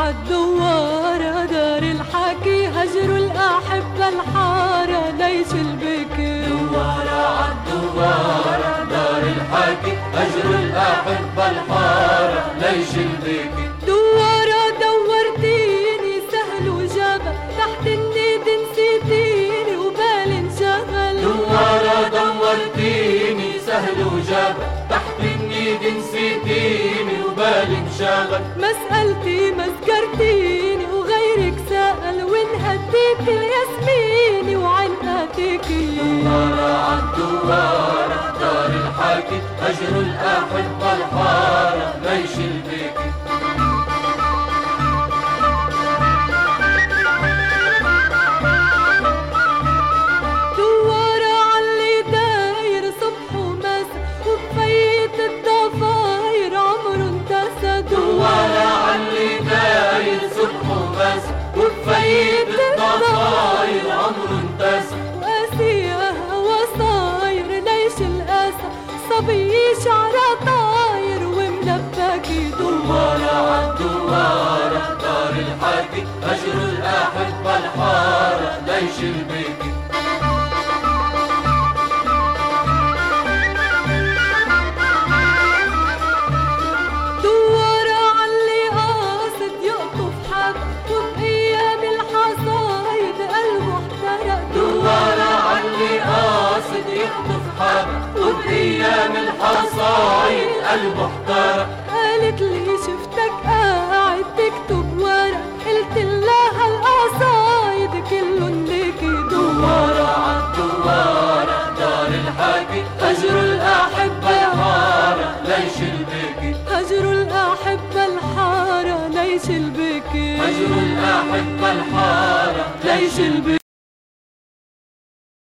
عالدوارة دار الحكي هجروا الأحبة الحارة ليش البكي. دوارة عالدوارة دار الحكي هجروا الأحبة الحارة ليش البكي. دوارة دورتيني سهل وجبل تحت النيد نسيتيني وبالي انشغل. دوارة دورتيني سهل وجبل تحت النيد نسيتيني وبالي انشغل. مسألتي مسكرتيني وغيرك سأل وانهديت الياسميني وعنقاتكي. دوارة عالدوارة دار الحكي هجروا الأحبة الحارة ليش البكي. دوارة عاللي داير صبح ومسا وبفيت الضفاير عمره انتسى. دوارة عاللي داير صبح ومسا وبفيت الضفاير عمره انتسى. وقاسية هوا صاير ليش القاسى صبي شعره طاير وملبكي. دوارة عالدوارة دار الحكي هجروا الأحبة الحارة ليش البكي. دوارة عاللي قاصد يقطف حد وبأيام الحصايد قلبه احترق. دوارة عاللي قاصد يخطف حد وبأيام الحصايد قلبه احترق. قالت لي شفتك قاعد تكتب ورق قلت لها القصايد كلن ليكي. دوارة عالدوارة دار الحكي هجروا الأحبة الحارة ليش البكي. هجروا الأحبة الحارة ليش البكي. هجروا الأحبة الحارة ليش البكي.